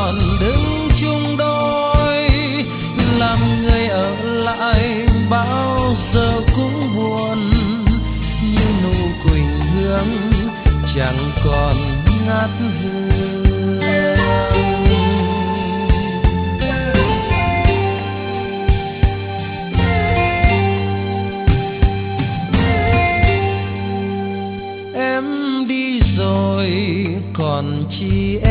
còn đứng chung đôi, làm người ở lại bao giờ cũng buồn, như nụ quỳnh hương chẳng còn ngát hương. Em đi rồi còn chi